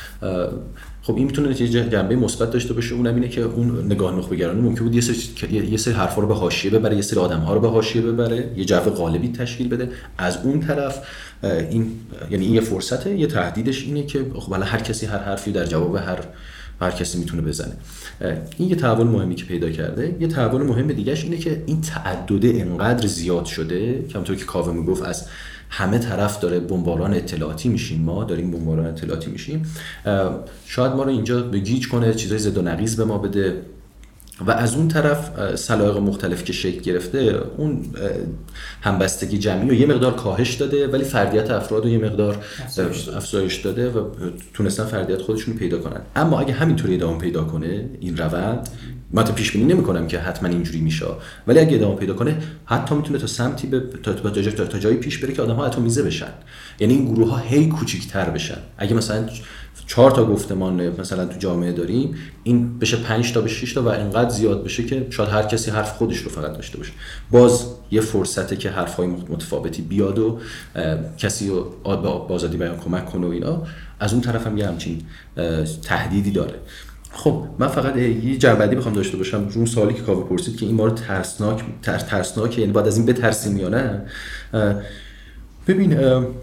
خب این میتونه یه جنبه مثبت داشته باشه، اونم اینه که اون نگاه نخبه‌گرانه ممکن بود یه سری حرفا رو به حاشیه ببره، یه سری آدم‌ها رو به حاشیه ببره، یه جو غالبی تشکیل بده. از اون طرف این یعنی این یه فرصته، یه تهدیدش اینه که خب الان هر کسی هر حرفی در جواب هر کسی میتونه بزنه. این یه تحول مهمی که پیدا کرده. یه تحول مهم دیگه‌اش اینه که این تعدد انقدر زیاد شده که همونطور که کاوه میگفت از همه طرف داره بمباران اطلاعاتی میشیم، ما داریم بمباران اطلاعاتی میشیم. شاید ما رو اینجا به گیج کنه، چیزای زد و نقیض به ما بده و از اون طرف سلایق مختلف که شکل گرفته اون همبستگی جمعی رو یه مقدار کاهش داده، ولی فردیت افراد رو یه مقدار افزایش داده و تونستن فردیت خودشون رو پیدا کنن. اما اگه همینطوری ادامه پیدا کنه این روند، من تا پیش بینی نمی‌کنم که حتما اینجوری میشه، ولی اگه ادامه پیدا کنه حتی میتونه تا سمتی تا جایی پیش بره که آدم‌ها اتمیزه بشن، یعنی این گروه‌ها هی کوچیک‌تر بشن. اگه مثلا 4 تا گفتمان مثلا تو جامعه داریم، این بشه 5 تا به 6 تا و اینقدر زیاد بشه که شاید هر کسی حرف خودش رو فقط داشته باشه. باز یه فرصته که حرف‌های متفاوتی بیاد و کسی رو به آزادی بیان کمک کنه و اینا. از اون طرف هم یه همچین تهدیدی داره. خب من فقط یه جنبندی بخوام داشته باشم رو سوالی که کاوه پرسید که این ما رو ترسناک یعنی بعد از این بترسیم یا نه. ببین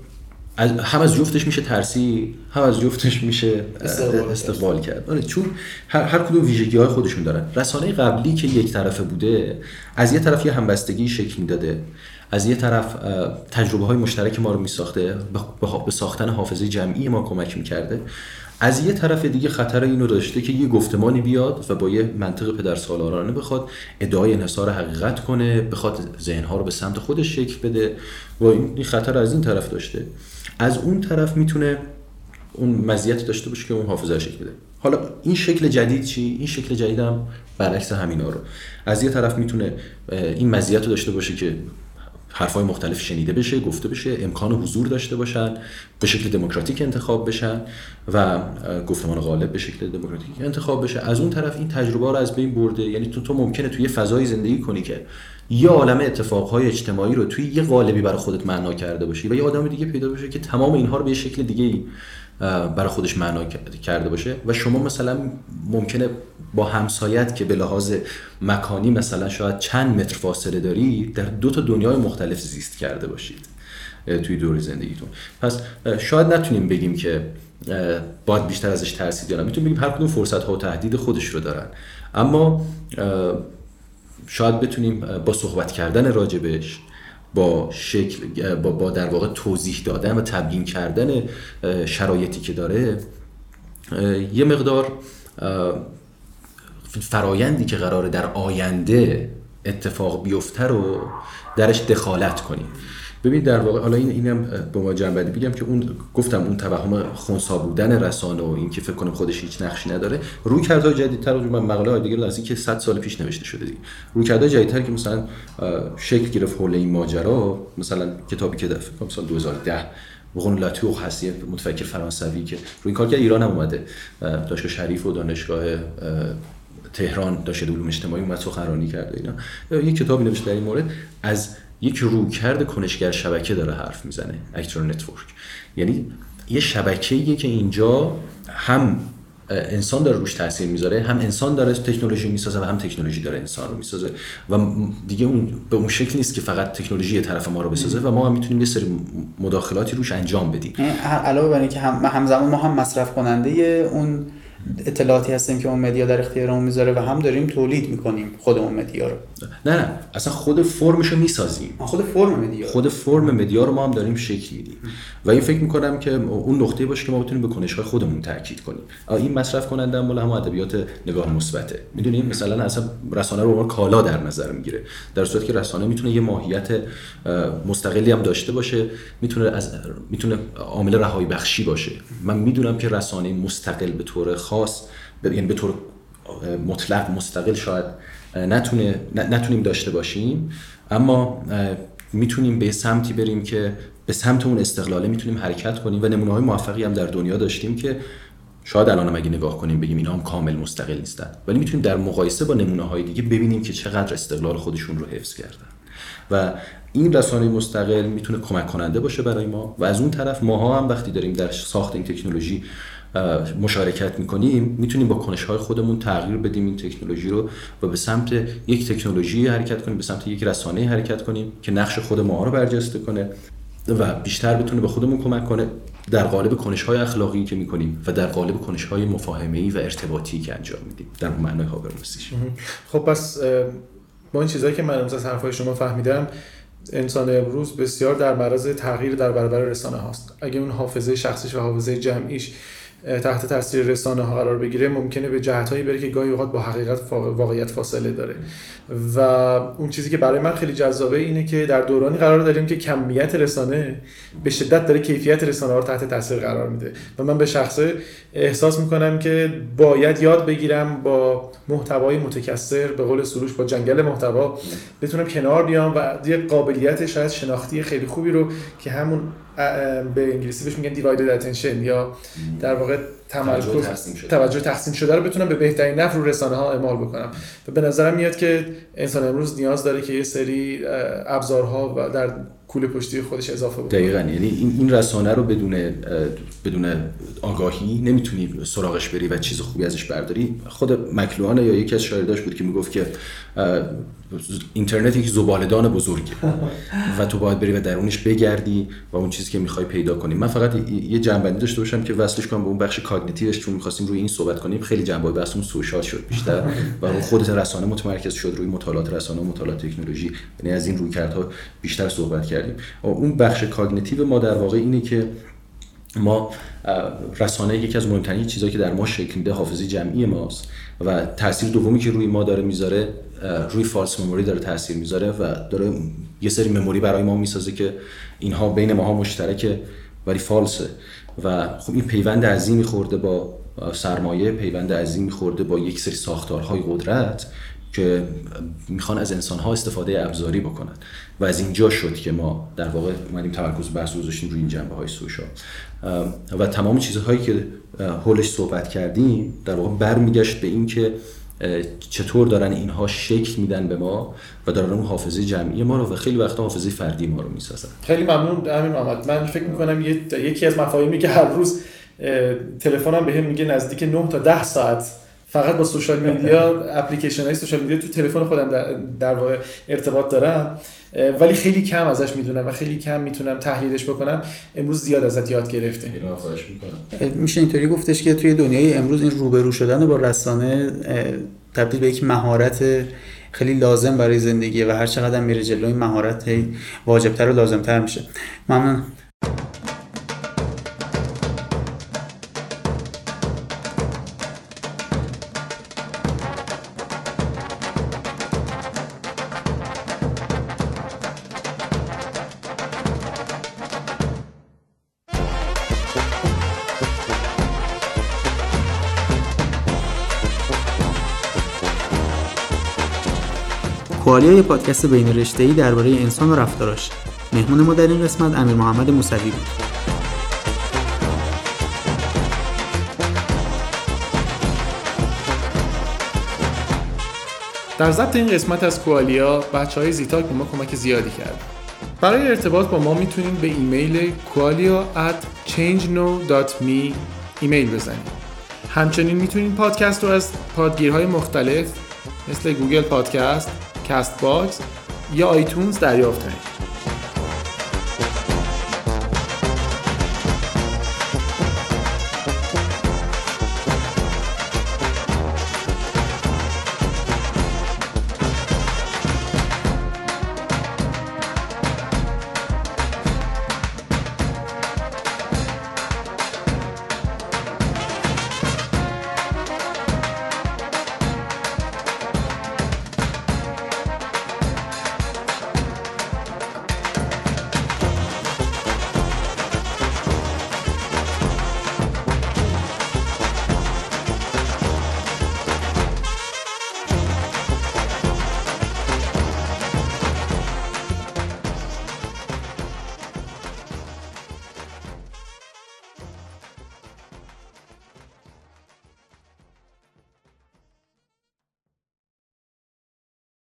هم از جفتش میشه ترسی، هم از جفتش میشه استقبال کرد. چون هر کدوم ویژگی‌های خودشون دارن. رسانه قبلی که یک طرفه بوده، از یه طرف یه همبستگی شکل میداده، از یه طرف تجربه‌های مشترک ما رو میساخته، به ساختن حافظه جمعی ما کمک میکرده. از یه طرف دیگه خطر اینو داشته که یه گفتمانی بیاد و با یه منطق پدرسالارانه بخواد ادعای انحصار حقیقت کنه، بخواد ذهن‌ها رو به سمت خودش شکل بده و این خطر از این طرف داشته. از اون طرف میتونه اون مزیت داشته باشه که اون حافظه شکل بده. حالا این شکل جدید چی؟ این شکل جدید هم برعکس همینا رو از یه طرف میتونه این مزیت رو داشته باشه که حرفای مختلف شنیده بشه، گفته بشه، امکان حضور داشته باشن، به شکل دموکراتیک انتخاب بشن و گفتمان غالب به شکل دموکراتیک انتخاب بشه. از اون طرف این تجربه رو از بین برده. یعنی تو ممکنه توی یه فضایی زندگی کنی که یه عالمه اتفاقهای اجتماعی رو توی یه قالبی برای خودت معنا کرده باشی و یه آدم دیگه پیدا بشه که تمام اینها رو به شکل دیگه‌ای برای خودش معنا کرده باشه و شما مثلا ممکنه با همسایت که به لحاظ مکانی مثلا شاید چند متر فاصله داری، در 2 تا دنیای مختلف زیست کرده باشید توی دور زندگیتون. پس شاید نتونیم بگیم که باید بیشتر ازش ترسید یا نه، میتونیم بگیم هر کدوم فرصت‌ها و تهدید خودش رو دارن، اما شاید بتونیم با صحبت کردن راجبش، با شکل با در واقع توضیح دادن و تبیین کردن شرایطی که داره، یه مقدار فرایندی که قراره در آینده اتفاق بیفته رو درش دخالت کنیم. ببین در واقع حالا اینم به ما جنبندی بگم که اون گفتم اون توهم خنثی بودن رسانه و این که فکر کنم خودش هیچ نقشی نداره، رویکردهای جدیدتر رو من مقاله های دیگه رو از این که 100 سال پیش نوشته شده دیگه، رویکردهای جدیدتر که مثلا شکل گرفت حول این ماجرا، مثلا کتابی که فکر کنم سال 2010 بقول لاتوخ هستی متفکر فرانسوی که روی این کار کرد، ایران هم اومده، دانشگاه شریف و دانشگاه تهران دانشگاه علوم اجتماعی اومد سخنرانی کرده اینا، یک کتابی نوشته در این مورد، از یک رویکرد کنشگر شبکه داره حرف میزنه، اکتور نتورک. یعنی یه شبکه‌ایه که اینجا هم انسان داره روش تاثیر میذاره، هم انسان داره تکنولوژی میسازه و هم تکنولوژی داره انسان رو میسازه و دیگه اون به اون شکل نیست که فقط تکنولوژی یه طرف ما رو بسازه و ما هم میتونیم یه سری مداخلاتی روش انجام بدیم. علاوه بر اینکه همزمان ما هم مصرف کننده اون اطلاعاتی هستیم که اون مدیا در اختیارمون میذاره و هم داریم تولید میکنیم خود اون مدیا رو. نه اصلا خود فرمشو میسازیم، خود فرم مدیا رو ما هم داریم شکل میدیم و این فکر میکنم که اون نقطه باشه که ما بتونیم به کنش‌های خودمون تاکید کنیم. این مصرف کننده مال هم ادبیات نگاه مثبته، میدونید مثلا اصلا رسانه رو ما کالا در نظر میگیره، در صورتی که رسانه میتونه یه ماهیت مستقلی هم داشته باشه، میتونه عامل رهایی بخشی باشه. من میدونم که رسانه مستقل به طور خاص، یعنی به طور مطلق مستقل شاید نتونیم داشته باشیم، اما میتونیم به سمتی بریم که به سمت اون استقلاله میتونیم حرکت کنیم و نمونه‌های موفقی هم در دنیا داشتیم که شاید الان اگه نگاه کنیم بگیم اینا هم کامل مستقل نیستن، ولی میتونیم در مقایسه با نمونه‌های دیگه ببینیم که چقدر استقلال خودشون رو حفظ کردن و این رسانه مستقل میتونه کمک کننده باشه برای ما و از اون طرف ماها هم وقتی داریم در ساخت این تکنولوژی مشارکت میکنیم میتونیم با کنش‌های خودمون تغییر بدیم این تکنولوژی رو و به سمت یک تکنولوژی حرکت کنیم، به سمت یک رسانه حرکت کنیم که نقش خود ما رو برجسته کنه و بیشتر بتونه به خودمون کمک کنه در قالب کنش‌های اخلاقی که میکنیم و در قالب کنش‌های مفاهمه‌ای و ارتباطی که انجام میدیم در معنای هابرماسیش. خب پس با این چیزایی که من از حرفای شما فهمیدم، انسان امروز بسیار در معرض تغییر در برابر رسانه هاست. اگه اون حافظه شخصیش و حافظه جمعیش تحت تاثیر رسانه ها قرار بگیره، ممکنه به جهتایی بره که گاهی اوقات با واقعیت فاصله داره و اون چیزی که برای من خیلی جذابه اینه که در دورانی قرار داریم که کمیت رسانه به شدت داره کیفیت رسانه ها رو تحت تاثیر قرار میده و من به شخصه احساس میکنم که باید یاد بگیرم با محتوای متکثر، به قول سروش با جنگل محتوا بتونم کنار بیام و یه قابلیت شاید شناختی خیلی خوبی رو که همون به انگلیسی بهش میگن divided attention یا در واقع توجه تقسیم شده رو بتونم به بهترین نحو رو رسانه ها اعمال بکنم و به نظرم میاد که انسان امروز نیاز داره که یه سری ابزارها و در کوله پشتی خودش اضافه بکنه. دقیقاً، یعنی این رسانه رو بدون آگاهی نمیتونی سراغش بری و چیز خوبی ازش برداری. خود مکلوهان یا یکی از شاعرانش بود که میگفت که اینترنت یک زباله‌دان بزرگه و تو باید بری و درونش بگردی و اون چیزی که میخوای پیدا کنی. من فقط یه جنبندی داشته باشم که وصلش کنم به اون بخش کاگنیتیوش، چون می‌خواستیم روی این صحبت کنیم. خیلی جنبه بحثمون سوشال شد بیشتر و روی خودت رسانه متمرکز شد، روی مطالعات رسانه و مطالعات تکنولوژی، یعنی از این رویکردها بیشتر صحبت کردیم. اون بخش کاگنیتیو ما در واقع اینه که ما رسانه یکی از مهمترین چیزایی که در ما شکل میده حافظه جمعی ماست و تاثیر دومی که روی ما داره میذاره روی فالس مموری داره تاثیر میذاره و داره یه سری مموری برای ما میسازه که اینها بین ماها مشترکه ولی فالسه و خب این پیوند عظیمی خورده با سرمایه، پیوند عظیمی خورده با یک سری ساختارهای قدرت که میخوان از انسان‌ها استفاده ابزاری بکنن و از اینجا شد که ما در واقع اومدیم تمرکز بحث گذاشتیم روی این جنبه‌های سوشال و تمام چیزهایی که حولش صحبت کردیم در واقع برمیگشت به این که چطور دارن اینها شکل میدن به ما و دارن اون حافظه جمعی ما رو و خیلی وقتا حافظه فردی ما رو میسازن. خیلی ممنون امین محمد. من فکر میکنم یکی از مفاهیمی که هر روز تلفنم بهم میگه نزدیک 9 تا 10 ساعت فقط با سوشال میدیا، اپلیکیشن های سوشال میدیا تو تلفن خودم در واقع ارتباط دارم، ولی خیلی کم ازش میدونم و خیلی کم میتونم تحلیلش بکنم. امروز زیاد ازت یاد گرفتیم. میشه اینطوری گفتش که توی دنیای امروز این روبرو شدن با رسانه تبدیل به یک مهارت خیلی لازم برای زندگی و هر چقدر میره جلو این مهارت واجب‌تر و لازم‌تر میشه. ممنون. کوالیا یه پادکست بین رشته‌ای درباره انسان و رفتاراش. مهمون ما در این قسمت امیر محمد موسوی بود. در ضبط این قسمت از کوالیا بچهای زیتاک به ما کمک زیادی کرد. برای ارتباط با ما میتونید به ایمیل qualia@changeno.me ایمیل بزنید. همچنین میتونید پادکست رو از پادگیرهای مختلف مثل گوگل پادکست، کست باکس یا آیتونز دریافت کنید.